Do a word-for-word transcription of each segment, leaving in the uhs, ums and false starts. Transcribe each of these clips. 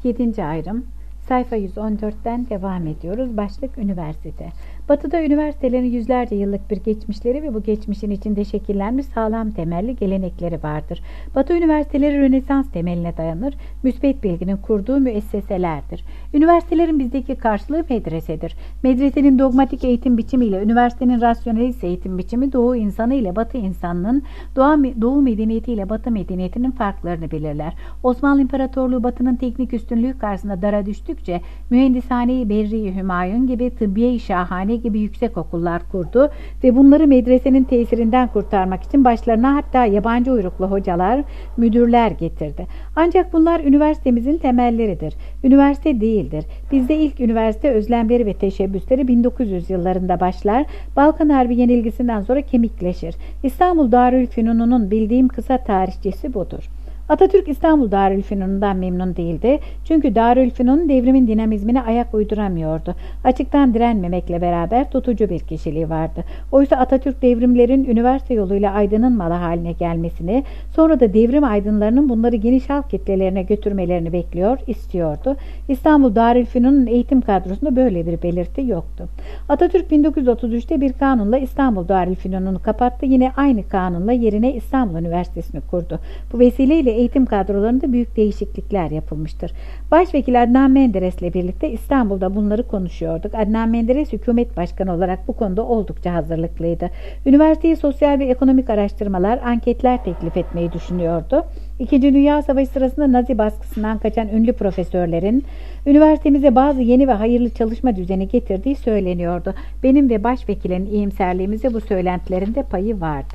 yedinci ayrım. Sayfa yüz on dörtten devam ediyoruz. Başlık üniversite. Batı'da üniversitelerin yüzlerce yıllık bir geçmişleri ve bu geçmişin içinde şekillenmiş sağlam temelli gelenekleri vardır. Batı üniversiteleri Rönesans temeline dayanır, müsbet bilginin kurduğu müesseselerdir. Üniversitelerin bizdeki karşılığı medresedir. Medresenin dogmatik eğitim biçimiyle üniversitenin rasyonalist eğitim biçimi Doğu insanı ile Batı insanının, Doğu medeniyeti ile Batı medeniyetinin farklarını belirler. Osmanlı İmparatorluğu Batı'nın teknik üstünlüğü karşısında dara düştükçe Mühendishane-i Berri-i Hümayun gibi, Tıbbiye-i Şahane gibi yüksek okullar kurdu ve bunları medresenin tesirinden kurtarmak için başlarına hatta yabancı uyruklu hocalar, müdürler getirdi. Ancak bunlar üniversitemizin temelleridir. Üniversite değildir. Bizde ilk üniversite özlemleri ve teşebbüsleri bin dokuz yüz yıllarında başlar, Balkan Harbi yenilgisinden sonra kemikleşir. İstanbul Darülfünun'un bildiğim kısa tarihçesi budur. Atatürk İstanbul Darülfünun'dan memnun değildi. Çünkü Darülfünun devrimin dinamizmine ayak uyduramıyordu. Açıktan direnmemekle beraber tutucu bir kişiliği vardı. Oysa Atatürk devrimlerin üniversite yoluyla aydınlanmalı haline gelmesini, sonra da devrim aydınlarının bunları geniş halk kitlelerine götürmelerini bekliyor, istiyordu. İstanbul Darülfünun'un eğitim kadrosunda böyle bir belirti yoktu. Atatürk bin dokuz yüz otuz üçte bir kanunla İstanbul Darülfünun'u kapattı. Yine aynı kanunla yerine İstanbul Üniversitesi'ni kurdu. Bu vesileyle eğitim kadrolarında büyük değişiklikler yapılmıştır. Başvekil Adnan Menderes'le birlikte İstanbul'da bunları konuşuyorduk. Adnan Menderes hükümet başkanı olarak bu konuda oldukça hazırlıklıydı. Üniversiteye sosyal ve ekonomik araştırmalar, anketler teklif etmeyi düşünüyordu. İkinci Dünya Savaşı sırasında Nazi baskısından kaçan ünlü profesörlerin üniversitemize bazı yeni ve hayırlı çalışma düzeni getirdiği söyleniyordu. Benim ve başvekilin iyimserliğimize bu söylentilerinde payı vardı.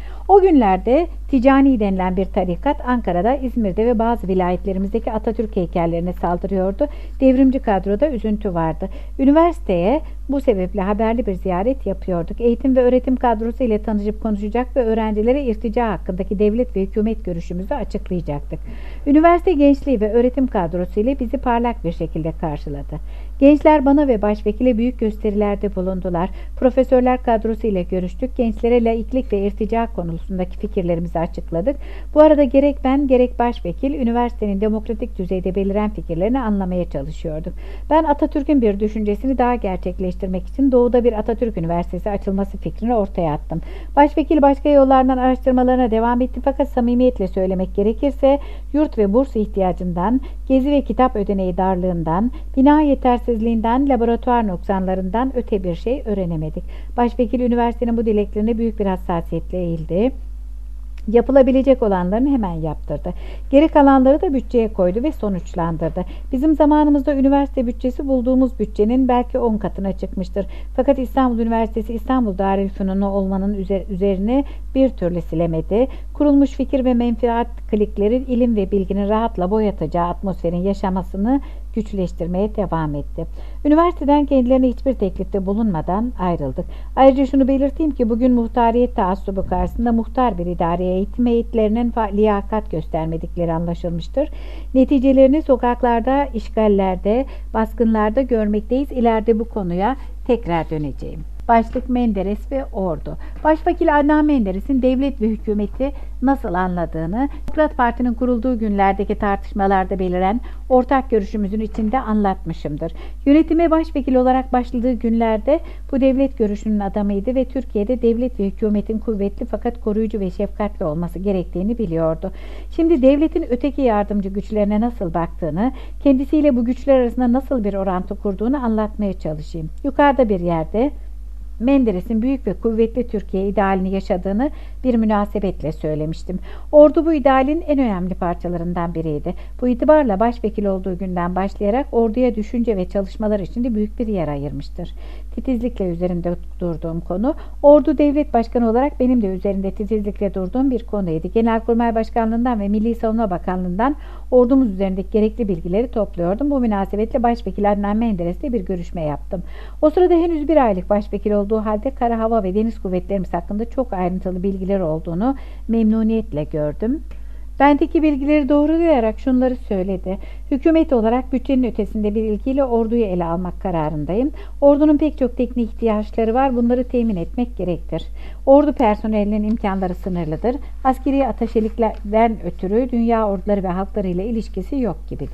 O günlerde Ticani denilen bir tarikat Ankara'da, İzmir'de ve bazı vilayetlerimizdeki Atatürk heykellerine saldırıyordu. Devrimci kadroda üzüntü vardı. Üniversiteye bu sebeple haberli bir ziyaret yapıyorduk. Eğitim ve öğretim kadrosu ile tanışıp konuşacak ve öğrencilere irtica hakkındaki devlet ve hükümet görüşümüzü açıklayacaktık. Üniversite gençliği ve öğretim kadrosu ile bizi parlak bir şekilde karşıladı. Gençler bana ve başvekile büyük gösterilerde bulundular. Profesörler kadrosu ile görüştük. Gençlere laiklik ve irtica konusundaki fikirlerimizi açıkladık. Bu arada gerek ben gerek başvekil üniversitenin demokratik düzeyde beliren fikirlerini anlamaya çalışıyorduk. Ben Atatürk'ün bir düşüncesini daha gerçekleştirmek için Doğu'da bir Atatürk Üniversitesi açılması fikrini ortaya attım. Başvekil başka yollardan araştırmalarına devam etti fakat samimiyetle söylemek gerekirse yurt ve burs ihtiyacından, gezi ve kitap ödeneği darlığından, bina yetersizliğinden, laboratuvar noksanlarından öte bir şey öğrenemedik. Başvekil üniversitenin bu dileklerine büyük bir hassasiyetle eğildi. Yapılabilecek olanlarını hemen yaptırdı. Geri kalanları da bütçeye koydu ve sonuçlandırdı. Bizim zamanımızda üniversite bütçesi bulduğumuz bütçenin belki on katına çıkmıştır. Fakat İstanbul Üniversitesi İstanbul Darülfünunu olmanın üzerine bir türlü silemedi. Kurulmuş fikir ve menfaat kliklerin ilim ve bilginin rahatla boyatacağı atmosferin yaşamasını güçleştirmeye devam etti. Üniversiteden kendilerine hiçbir teklifte bulunmadan ayrıldık. Ayrıca şunu belirteyim ki bugün muhtariyet taassubu karşısında muhtar bir idareye eğitim heyetlerinin liyakat göstermedikleri anlaşılmıştır. Neticelerini sokaklarda, işgallerde, baskınlarda görmekteyiz. İleride bu konuya tekrar döneceğim. Başlık Menderes ve Ordu. Başvekil Adnan Menderes'in devlet ve hükümeti nasıl anladığını, Demokrat Parti'nin kurulduğu günlerdeki tartışmalarda beliren ortak görüşümüzün içinde anlatmışımdır. Yönetime başvekil olarak başladığı günlerde bu devlet görüşünün adamıydı ve Türkiye'de devlet ve hükümetin kuvvetli fakat koruyucu ve şefkatli olması gerektiğini biliyordu. Şimdi devletin öteki yardımcı güçlerine nasıl baktığını, kendisiyle bu güçler arasında nasıl bir orantı kurduğunu anlatmaya çalışayım. Yukarıda bir yerde Menderes'in büyük ve kuvvetli Türkiye idealini yaşadığını bir münasebetle söylemiştim. Ordu bu idealin en önemli parçalarından biriydi. Bu itibarla başvekil olduğu günden başlayarak orduya düşünce ve çalışmalar içinde büyük bir yer ayırmıştır. Titizlikle üzerinde durduğum konu, ordu devlet başkanı olarak benim de üzerinde titizlikle durduğum bir konuydu. Genelkurmay Başkanlığından ve Milli Savunma Bakanlığından ordumuz üzerindeki gerekli bilgileri topluyordum. Bu münasebetle Başvekil Adnan Menderes'le bir görüşme yaptım. O sırada henüz bir aylık başvekil olduğu halde kara, hava ve deniz kuvvetlerimiz hakkında çok ayrıntılı bilgiler olduğunu memnuniyetle gördüm. Bendeki bilgileri doğrulayarak şunları söyledi. Hükümet olarak bütçenin ötesinde bir ilgiyle orduyu ele almak kararındayım. Ordunun pek çok teknik ihtiyaçları var. Bunları temin etmek gerektir. Ordu personelinin imkanları sınırlıdır. Askeri ataşeliklerden ötürü dünya orduları ve halklarıyla ilişkisi yok gibidir.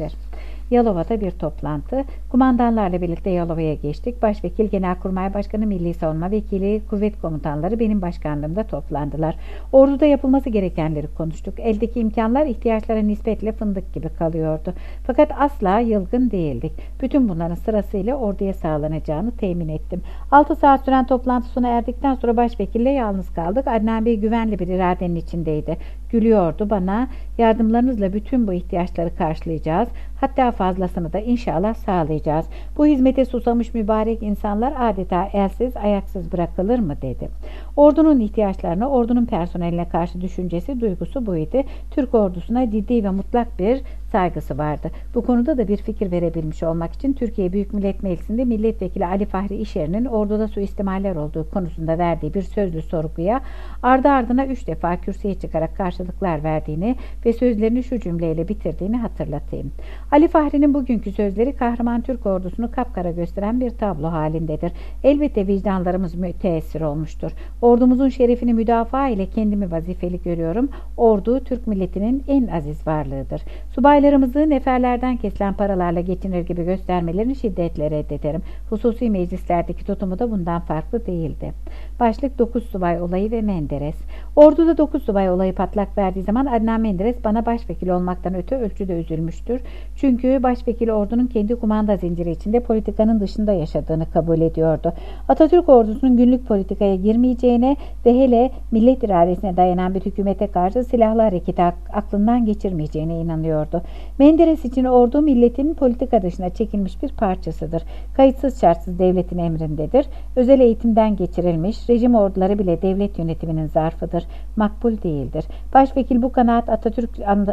Yalova'da bir toplantı. Kumandanlarla birlikte Yalova'ya geçtik. Başvekil, Genelkurmay Başkanı, Milli Savunma Vekili, kuvvet komutanları benim başkanlığımda toplandılar. Orduda yapılması gerekenleri konuştuk. Eldeki imkanlar ihtiyaçlara nispetle fındık gibi kalıyordu. Fakat asla yılgın değildik. Bütün bunların sırasıyla orduya sağlanacağını temin ettim. altı saat süren toplantı sona erdikten sonra başvekille yalnız kaldık. Adnan Bey güvenli bir iradenin içindeydi. Gülüyordu bana. Yardımlarınızla bütün bu ihtiyaçları karşılayacağız. Hatta fazlasını da inşallah sağlayacağız. Bu hizmete susamış mübarek insanlar adeta elsiz ayaksız bırakılır mı dedi. Ordunun ihtiyaçlarına, ordunun personeline karşı düşüncesi, duygusu buydu. Türk ordusuna ciddi ve mutlak bir saygısı vardı. Bu konuda da bir fikir verebilmiş olmak için Türkiye Büyük Millet Meclisi'nde Milletvekili Ali Fahri İşer'in orduda suistimaller olduğu konusunda verdiği bir sözlü sorguya ardı ardına üç defa kürsüye çıkarak karşılıklar verdiğini ve sözlerini şu cümleyle bitirdiğini hatırlatayım. Ali Fahri'nin bugünkü sözleri kahraman Türk ordusunu kapkara gösteren bir tablo halindedir. Elbette vicdanlarımız müteessir olmuştur. Ordumuzun şerefini müdafaa ile kendimi vazifeli görüyorum. Ordu Türk milletinin en aziz varlığıdır. Subaylarımızı neferlerden kesilen paralarla geçinir gibi göstermelerini şiddetle reddederim. Hususi meclislerdeki tutumu da bundan farklı değildi. Başlık dokuz subay olayı ve Menderes. Orduda dokuz subay olayı patlak verdiği zaman Adnan Menderes bana başvekil olmaktan öte ölçüde üzülmüştür. Çünkü başvekil ordunun kendi kumanda zinciri içinde politikanın dışında yaşadığını kabul ediyordu. Atatürk ordusunun günlük politikaya girmeyeceğine ve hele millet iradesine dayanan bir hükümete karşı silahlı hareketi aklından geçirmeyeceğine inanıyordu. Menderes için ordu milletin politika dışına çekilmiş bir parçasıdır. Kayıtsız şartsız devletin emrindedir. Özel eğitimden geçirilmiş, rejim orduları bile devlet yönetiminin zarfıdır. Makbul değildir. Başvekil bu kanaat Atatürk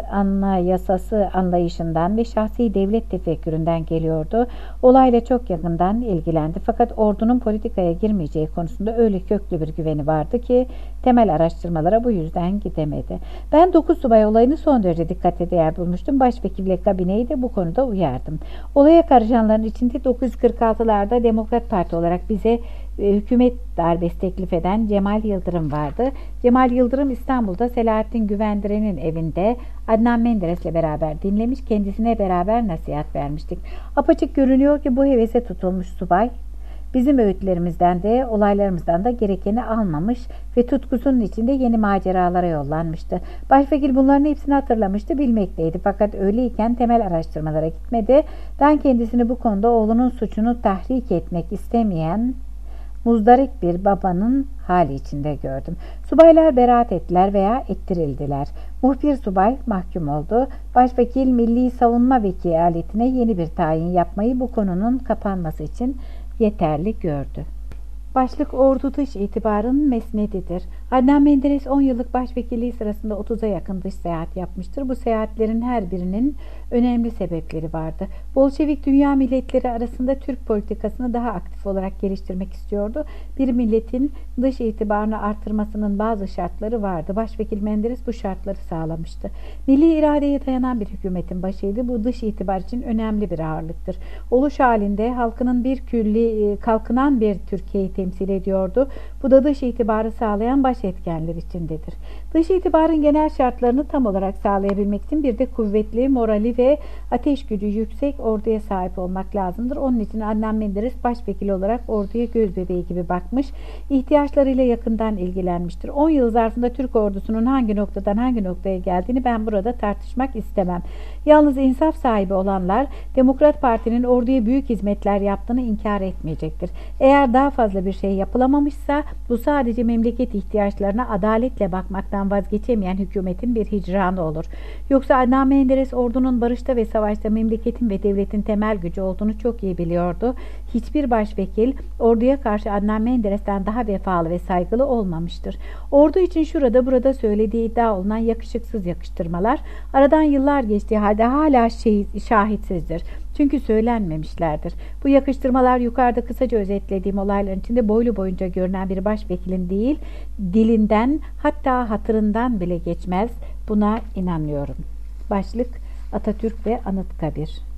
Anayasası anlayışından ve şahsi devlet tefekküründen geliyordu. Olayla çok yakından ilgilendi. Fakat ordunun politikaya girmeyeceği konusunda öyle köklü bir güveni vardı ki temel araştırmalara bu yüzden gidemedi. Ben dokuz subay olayını son derece dikkate değer bulmuştum. Başvekil ve kabineyi de bu konuda uyardım. Olaya karışanların içinde dokuz yüz kırk altılarda Demokrat Parti olarak bize e, hükümet darbesi teklif eden Cemal Yıldırım vardı. Cemal Yıldırım İstanbul'da Selahattin Güvendiren'in evinde Adnan Menderes'le beraber dinlemiş, kendisine beraber nasihat vermiştik. Apaçık görünüyor ki bu hevese tutulmuş subay bizim öğütlerimizden de olaylarımızdan da gerekeni almamış ve tutkusunun içinde yeni maceralara yollanmıştı. Başvekil bunların hepsini hatırlamıştı, bilmekteydi. Fakat öyleyken temel araştırmalara gitmedi. Ben kendisini bu konuda oğlunun suçunu tahrik etmek istemeyen muzdarip bir babanın hali içinde gördüm. Subaylar beraat ettiler veya ettirildiler. Muhbir subay mahkum oldu. Başvekil Milli Savunma Vekaletine yeni bir tayin yapmayı bu konunun kapanması için yeterli gördü. Başlık ordu dış itibarın mesnedidir. Adnan Menderes on yıllık başvekilliği sırasında otuza yakın dış seyahat yapmıştır. Bu seyahatlerin her birinin önemli sebepleri vardı. Bolşevik dünya milletleri arasında Türk politikasını daha aktif olarak geliştirmek istiyordu. Bir milletin dış itibarını artırmasının bazı şartları vardı. Başvekil Menderes bu şartları sağlamıştı. Milli iradeye dayanan bir hükümetin başıydı. Bu dış itibar için önemli bir ağırlıktır. Oluş halinde halkının bir külli, kalkınan bir Türkiye'yi temsil ediyordu. Bu da dış itibarı sağlayan baş etkenler içindedir. Dış itibarın genel şartlarını tam olarak sağlayabilmek için bir de kuvvetli, morali ve ateş gücü yüksek orduya sahip olmak lazımdır. Onun için Adnan Menderes başvekil olarak orduya göz bebeği gibi bakmış, ihtiyaçlarıyla yakından ilgilenmiştir. on yıl zarfında Türk ordusunun hangi noktadan hangi noktaya geldiğini ben burada tartışmak istemem. Yalnız insaf sahibi olanlar Demokrat Parti'nin orduya büyük hizmetler yaptığını inkar etmeyecektir. Eğer daha fazla bir şey yapılamamışsa bu sadece memleket ihtiyaçlarına adaletle bakmaktan vazgeçemeyen hükümetin bir hicranı olur. Yoksa Adnan Menderes ordunun barışta ve savaşta memleketin ve devletin temel gücü olduğunu çok iyi biliyordu. Hiçbir başvekil orduya karşı Adnan Menderes'ten daha vefalı ve saygılı olmamıştır. Ordu için şurada burada söylediği iddia olunan yakışıksız yakıştırmalar aradan yıllar geçtiği halde hala şehit, şahitsizdir. Çünkü söylenmemişlerdir. Bu yakıştırmalar yukarıda kısaca özetlediğim olayların içinde boylu boyunca görünen bir başvekilin değil, dilinden hatta hatırından bile geçmez. Buna inanıyorum. Başlık Atatürk ve Anıtkabir.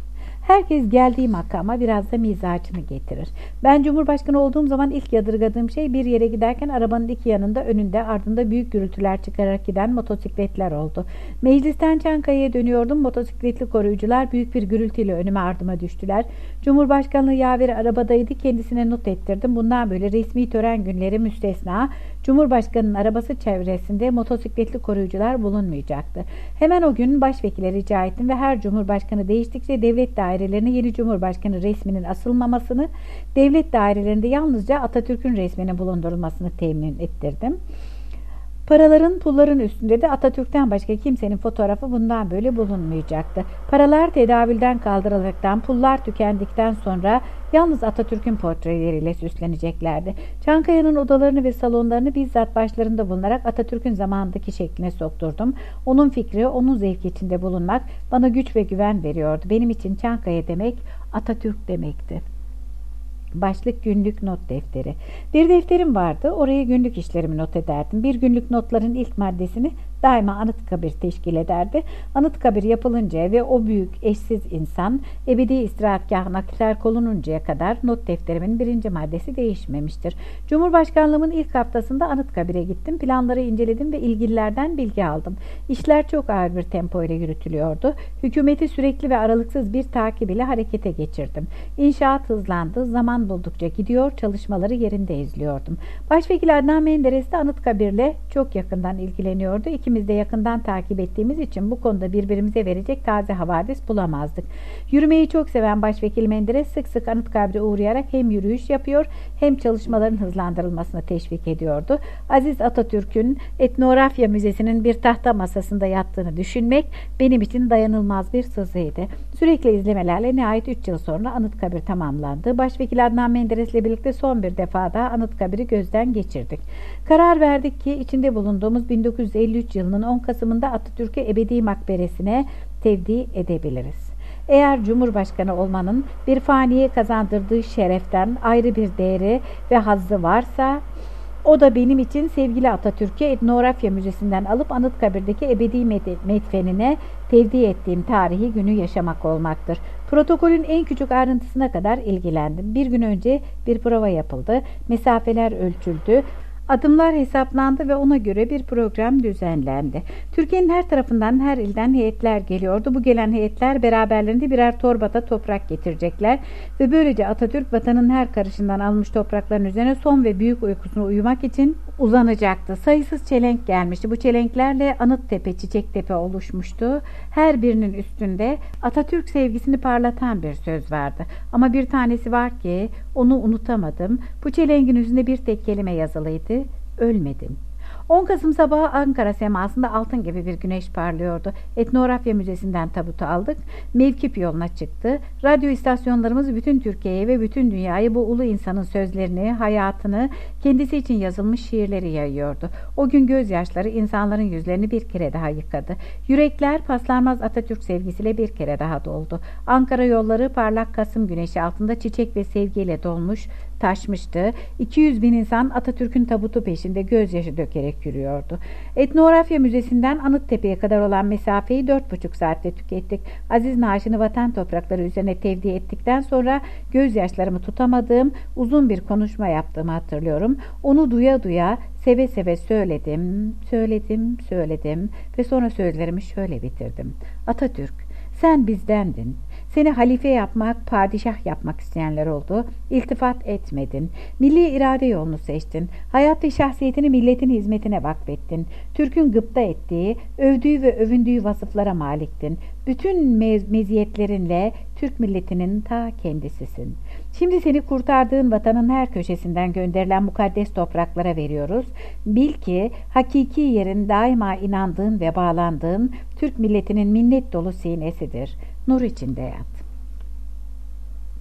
Herkes geldiği makama biraz da mizacını getirir. Ben Cumhurbaşkanı olduğum zaman ilk yadırgadığım şey bir yere giderken arabanın iki yanında, önünde, ardında büyük gürültüler çıkararak giden motosikletler oldu. Meclisten Çankaya'ya dönüyordum. Motosikletli koruyucular büyük bir gürültüyle önüme ardıma düştüler. Cumhurbaşkanlığı yaveri arabadaydı. Kendisine not ettirdim. Bundan böyle resmi tören günleri müstesna. Cumhurbaşkanının arabası çevresinde motosikletli koruyucular bulunmayacaktı. Hemen o gün başvekile rica ettim ve her cumhurbaşkanı değiştikçe devlet dairelerine yeni cumhurbaşkanı resminin asılmamasını, devlet dairelerinde yalnızca Atatürk'ün resminin bulundurulmasını temin ettirdim. Paraların, pulların üstünde de Atatürk'ten başka kimsenin fotoğrafı bundan böyle bulunmayacaktı. Paralar tedavülden kaldırıldıktan, pullar tükendikten sonra yalnız Atatürk'ün portreleriyle süsleneceklerdi. Çankaya'nın odalarını ve salonlarını bizzat başlarında bulunarak Atatürk'ün zamanındaki şekline sokturdum. Onun fikri, onun zevki içinde bulunmak bana güç ve güven veriyordu. Benim için Çankaya demek Atatürk demekti. Başlık günlük not defteri. Bir defterim vardı. Oraya günlük işlerimi not ederdim. Bir günlük notların ilk maddesini daima Anıtkabir teşkil ederdi. Anıtkabir yapılınca ve o büyük eşsiz insan ebedi istirahatgahına nakiller kolununcaya kadar not defterimin birinci maddesi değişmemiştir. Cumhurbaşkanlığımın ilk haftasında Anıtkabir'e gittim. Planları inceledim ve ilgililerden bilgi aldım. İşler çok ağır bir tempo ile yürütülüyordu. Hükümeti sürekli ve aralıksız bir takip ile harekete geçirdim. İnşaat hızlandı. Zaman buldukça gidiyor, çalışmaları yerinde izliyordum. Başvekil Adnan Menderes de Anıtkabir'le çok yakından ilgileniyordu. İkimiz de yakından takip ettiğimiz için bu konuda birbirimize verecek taze havadis bulamazdık. Yürümeyi çok seven Başvekil Menderes sık sık Anıtkabir'e uğrayarak hem yürüyüş yapıyor hem çalışmaların hızlandırılmasını teşvik ediyordu. Aziz Atatürk'ün Etnografya Müzesi'nin bir tahta masasında yattığını düşünmek benim için dayanılmaz bir sızıydı. Sürekli izlemelerle nihayet üç yıl sonra Anıtkabir tamamlandı. Başvekil Adnan Menderes'le birlikte son bir defa daha Anıtkabir'i gözden geçirdik. Karar verdik ki içinde bulunduğumuz bin dokuz yüz elli üç yılının on Kasım'ında Atatürk'ü ebedi makberesine tevdi edebiliriz. Eğer Cumhurbaşkanı olmanın bir faniye kazandırdığı şereften ayrı bir değeri ve hazzı varsa, o da benim için sevgili Atatürk'ü Etnografya Müzesi'nden alıp Anıtkabir'deki ebedi medfenine tevdi ettiğim tarihi günü yaşamak olmaktır. Protokolün en küçük ayrıntısına kadar ilgilendim. Bir gün önce bir prova yapıldı. Mesafeler ölçüldü. Adımlar hesaplandı ve ona göre bir program düzenlendi. Türkiye'nin her tarafından, her ilden heyetler geliyordu. Bu gelen heyetler beraberlerinde birer torbada toprak getirecekler ve böylece Atatürk vatanın her karışından almış toprakların üzerine son ve büyük uykusunu uyumak için uzanacaktı. Sayısız çelenk gelmişti. Bu çelenklerle Anıttepe, Çiçektepe oluşmuştu. Her birinin üstünde Atatürk sevgisini parlatan bir söz vardı. Ama bir tanesi var ki onu unutamadım. Bu çelengin üzerinde bir tek kelime yazılıydı. Ölmedim. on Kasım sabahı Ankara semasında altın gibi bir güneş parlıyordu. Etnografya Müzesi'nden tabutu aldık. Mevkip yoluna çıktı. Radyo istasyonlarımız bütün Türkiye'ye ve bütün dünyaya bu ulu insanın sözlerini, hayatını, kendisi için yazılmış şiirleri yayıyordu. O gün gözyaşları insanların yüzlerini bir kere daha yıkadı. Yürekler paslanmaz Atatürk sevgisiyle bir kere daha doldu. Ankara yolları parlak Kasım güneşi altında çiçek ve sevgiyle dolmuş, taşmıştı. iki yüz bin insan Atatürk'ün tabutu peşinde gözyaşı dökerek yürüyordu. Etnografya Müzesi'nden Anıttepe'ye kadar olan mesafeyi dört buçuk saatte tükettik. Aziz naaşını vatan toprakları üzerine tevdi ettikten sonra gözyaşlarımı tutamadığım uzun bir konuşma yaptığımı hatırlıyorum. Onu duya duya seve seve söyledim, söyledim, söyledim ve sonra sözlerimi şöyle bitirdim. Atatürk, sen bizdendin. Seni halife yapmak, padişah yapmak isteyenler oldu. İltifat etmedin. Milli irade yolunu seçtin. Hayat ve şahsiyetini milletin hizmetine vakfettin. Türk'ün gıpta ettiği, övdüğü ve övündüğü vasıflara maliktin. Bütün mez meziyetlerinle Türk milletinin ta kendisisin. Şimdi seni kurtardığın vatanın her köşesinden gönderilen mukaddes topraklara veriyoruz. Bil ki hakiki yerin daima inandığın ve bağlandığın Türk milletinin minnet dolu sinesidir. Nur içinde yat.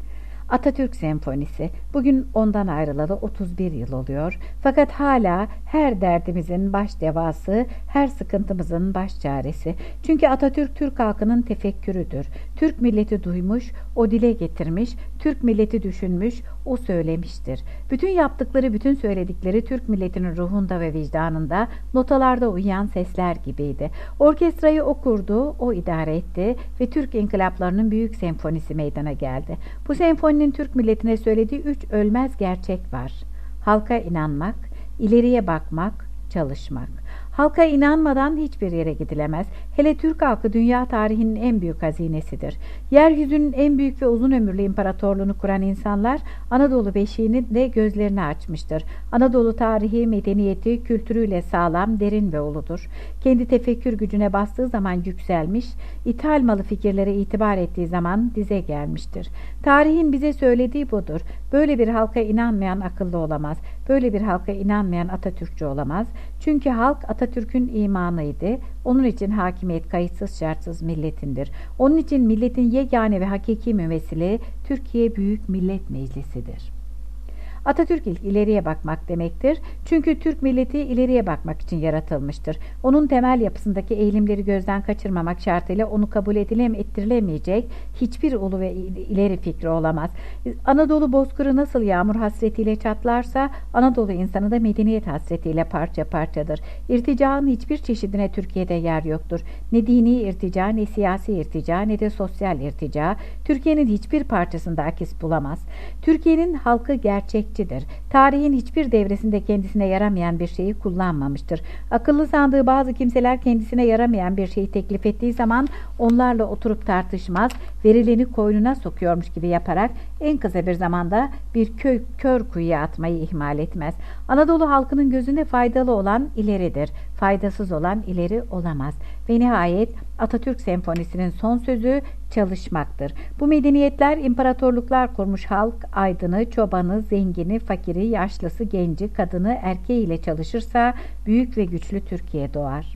Atatürk Senfonisi. Bugün ondan ayrılalı otuz bir yıl oluyor. Fakat hala her derdimizin baş devası, her sıkıntımızın baş çaresi. Çünkü Atatürk Türk halkının tefekkürüdür. Türk milleti duymuş, o dile getirmiş, Türk milleti düşünmüş, o söylemiştir. Bütün yaptıkları, bütün söyledikleri Türk milletinin ruhunda ve vicdanında, notalarda uyuyan sesler gibiydi. Orkestrayı o kurdu, o idare etti ve Türk inkılaplarının büyük senfonisi meydana geldi. Bu senfoninin Türk milletine söylediği üç ölmez gerçek var. Halka inanmak, ileriye bakmak, çalışmak. Halka inanmadan hiçbir yere gidilemez. Hele Türk halkı dünya tarihinin en büyük hazinesidir. Yeryüzünün en büyük ve uzun ömürlü imparatorluğunu kuran insanlar Anadolu beşiğini de gözlerini açmıştır. Anadolu tarihi, medeniyeti, kültürüyle sağlam, derin ve uludur. Kendi tefekkür gücüne bastığı zaman yükselmiş, ithal malı fikirlere itibar ettiği zaman dize gelmiştir. Tarihin bize söylediği budur. Böyle bir halka inanmayan akıllı olamaz. Böyle bir halka inanmayan Atatürkçü olamaz. Çünkü halk Atatürk'ün imanıydı. Onun için hakimiyet kayıtsız şartsız milletindir. Onun için milletin yegane ve hakiki mümessili Türkiye Büyük Millet Meclisi'dir. Atatürk ilk ileriye bakmak demektir. Çünkü Türk milleti ileriye bakmak için yaratılmıştır. Onun temel yapısındaki eğilimleri gözden kaçırmamak şartıyla onu kabul edilem ettirilemeyecek hiçbir ulu ve ileri fikri olamaz. Anadolu bozkırı nasıl yağmur hasretiyle çatlarsa Anadolu insanı da medeniyet hasretiyle parça parçadır. İrticanın hiçbir çeşidine Türkiye'de yer yoktur. Ne dini irtica, ne siyasi irtica, ne de sosyal irtica Türkiye'nin hiçbir parçasında akis bulamaz. Türkiye'nin halkı gerçek Tarihin hiçbir devresinde kendisine yaramayan bir şeyi kullanmamıştır. Akıllı sandığı bazı kimseler kendisine yaramayan bir şeyi teklif ettiği zaman onlarla oturup tartışmaz, verileni koynuna sokuyormuş gibi yaparak en kısa bir zamanda bir köy, kör kuyuya atmayı ihmal etmez. Anadolu halkının gözünde faydalı olan ileridir, faydasız olan ileri olamaz. Ve nihayet Atatürk Senfonisi'nin son sözü çalışmaktır. Bu medeniyetler imparatorluklar kurmuş halk, aydını, çobanı, zengini, fakiri, yaşlısı, genci, kadını, erkeğiyle çalışırsa büyük ve güçlü Türkiye doğar.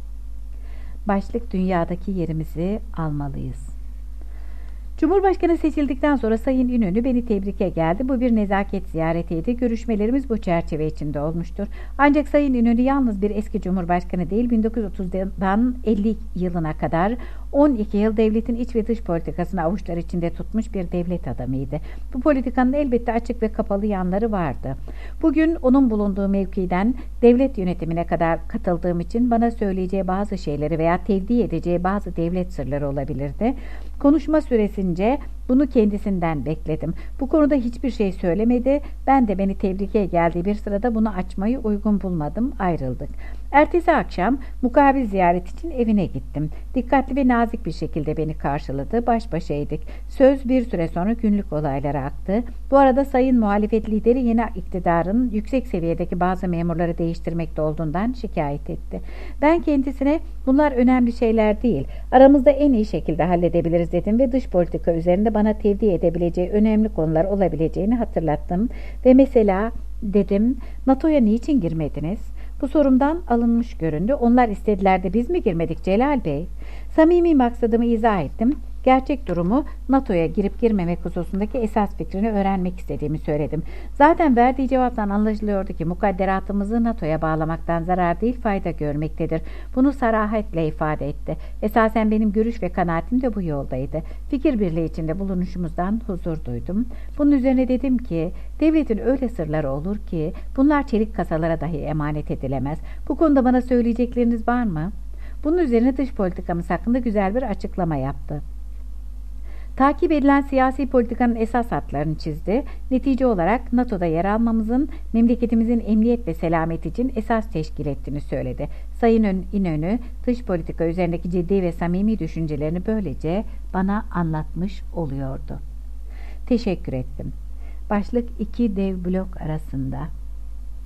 Başlık: dünyadaki yerimizi almalıyız. Cumhurbaşkanı seçildikten sonra Sayın İnönü beni tebrike geldi. Bu bir nezaket ziyaretiydi. Görüşmelerimiz bu çerçeve içinde olmuştur. Ancak Sayın İnönü yalnız bir eski Cumhurbaşkanı değil, bin dokuz yüz otuzdan elli yılına kadar on iki yıl devletin iç ve dış politikasını avuçlar içinde tutmuş bir devlet adamıydı. Bu politikanın elbette açık ve kapalı yanları vardı. Bugün onun bulunduğu mevkiden devlet yönetimine kadar katıldığım için bana söyleyeceği bazı şeyleri veya tevdi edeceği bazı devlet sırları olabilirdi. Konuşma süresince bunu kendisinden bekledim. Bu konuda hiçbir şey söylemedi. Ben de beni tebrike geldiği bir sırada bunu açmayı uygun bulmadım. Ayrıldık. Ertesi akşam mukabil ziyaret için evine gittim. Dikkatli ve nazik bir şekilde beni karşıladı. Baş başaydık. Söz bir süre sonra günlük olaylara aktı. Bu arada sayın muhalefet lideri yeni iktidarın yüksek seviyedeki bazı memurları değiştirmekte olduğundan şikayet etti. Ben kendisine bunlar önemli şeyler değil, aramızda en iyi şekilde halledebiliriz dedim ve dış politika üzerinde bana tevdi edebileceği önemli konular olabileceğini hatırlattım ve mesela dedim, NATO'ya niçin girmediniz? Bu sorumdan alınmış göründü. Onlar istediler de biz mi girmedik Celal Bey? Samimi maksadımı izah ettim. Gerçek durumu, NATO'ya girip girmemek hususundaki esas fikrini öğrenmek istediğimi söyledim. Zaten verdiği cevaptan anlaşılıyordu ki mukadderatımızı NATO'ya bağlamaktan zarar değil fayda görmektedir. Bunu sarahatle ifade etti. Esasen benim görüş ve kanaatim de bu yoldaydı. Fikir birliği içinde bulunuşumuzdan huzur duydum. Bunun üzerine dedim ki devletin öyle sırları olur ki bunlar çelik kasalara dahi emanet edilemez. Bu konuda bana söyleyecekleriniz var mı? Bunun üzerine dış politikamız hakkında güzel bir açıklama yaptı. Takip edilen siyasi politikanın esas hatlarını çizdi. Netice olarak NATO'da yer almamızın memleketimizin emniyet ve selamet için esas teşkil ettiğini söyledi. Sayın İnönü dış politika üzerindeki ciddi ve samimi düşüncelerini böylece bana anlatmış oluyordu. Teşekkür ettim. Başlık: iki dev blok arasında.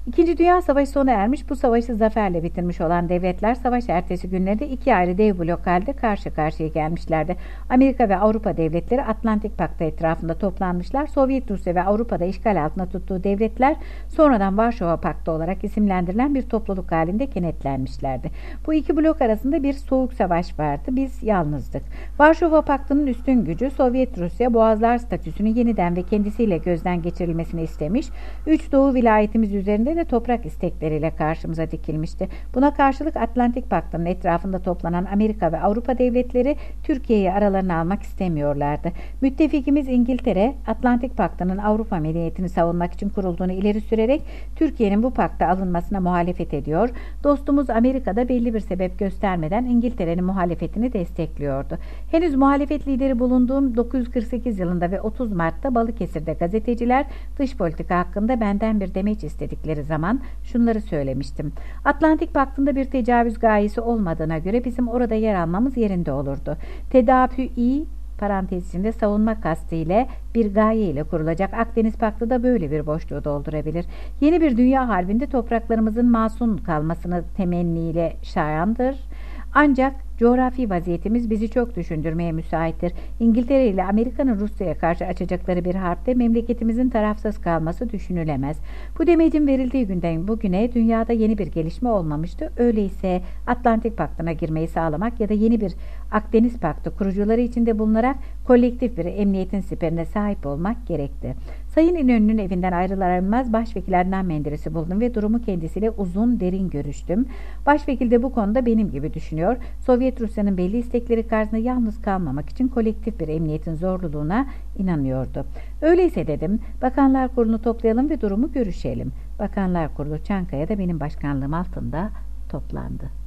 İkinci Dünya Savaşı sona ermiş, bu savaşı zaferle bitirmiş olan devletler savaş ertesi günlerinde iki ayrı dev blok halde karşı karşıya gelmişlerdi. Amerika ve Avrupa devletleri Atlantik Paktı etrafında toplanmışlar. Sovyet Rusya ve Avrupa'da işgal altında tuttuğu devletler sonradan Varşova Paktı olarak isimlendirilen bir topluluk halinde kenetlenmişlerdi. Bu iki blok arasında bir soğuk savaş vardı. Biz yalnızdık. Varşova Paktı'nın üstün gücü Sovyet Rusya boğazlar statüsünü yeniden ve kendisiyle gözden geçirilmesini istemiş. Üç Doğu vilayetimiz üzerinde de toprak istekleriyle karşımıza dikilmişti. Buna karşılık Atlantik Paktı'nın etrafında toplanan Amerika ve Avrupa devletleri Türkiye'yi aralarına almak istemiyorlardı. Müttefikimiz İngiltere, Atlantik Paktı'nın Avrupa medeniyetini savunmak için kurulduğunu ileri sürerek Türkiye'nin bu pakta alınmasına muhalefet ediyor. Dostumuz Amerika'da belli bir sebep göstermeden İngiltere'nin muhalefetini destekliyordu. Henüz muhalefet lideri bulunduğum dokuz yüz kırk sekiz yılında ve otuz Mart'ta Balıkesir'de gazeteciler dış politika hakkında benden bir demeç istedikleri zaman şunları söylemiştim. Atlantik Paktı'nda bir tecavüz gayesi olmadığına göre bizim orada yer almamız yerinde olurdu. Tedafü-i parantez içinde savunma kastı ile bir gaye ile kurulacak Akdeniz Paktı da böyle bir boşluğu doldurabilir. Yeni bir dünya harbinde topraklarımızın masum kalmasını temenniyle şayandır. Ancak coğrafi vaziyetimiz bizi çok düşündürmeye müsaittir. İngiltere ile Amerika'nın Rusya'ya karşı açacakları bir harpte memleketimizin tarafsız kalması düşünülemez. Bu demecin verildiği günden bugüne dünyada yeni bir gelişme olmamıştı. Öyleyse Atlantik Paktı'na girmeyi sağlamak ya da yeni bir Akdeniz Paktı kurucuları içinde bulunarak kolektif bir emniyetin siperine sahip olmak gerekti. Sayın İnönü'nün evinden ayrılar ayrılmaz Başvekil Adnan Menderes'i buldum ve durumu kendisiyle uzun derin görüştüm. Başvekil de bu konuda benim gibi düşünüyor. Sovyet Rusya'nın belli istekleri karşısında yalnız kalmamak için kolektif bir emniyetin zorluluğuna inanıyordu. Öyleyse dedim, Bakanlar Kurulu'nu toplayalım ve durumu görüşelim. Bakanlar Kurulu Çankaya'da benim başkanlığım altında toplandı.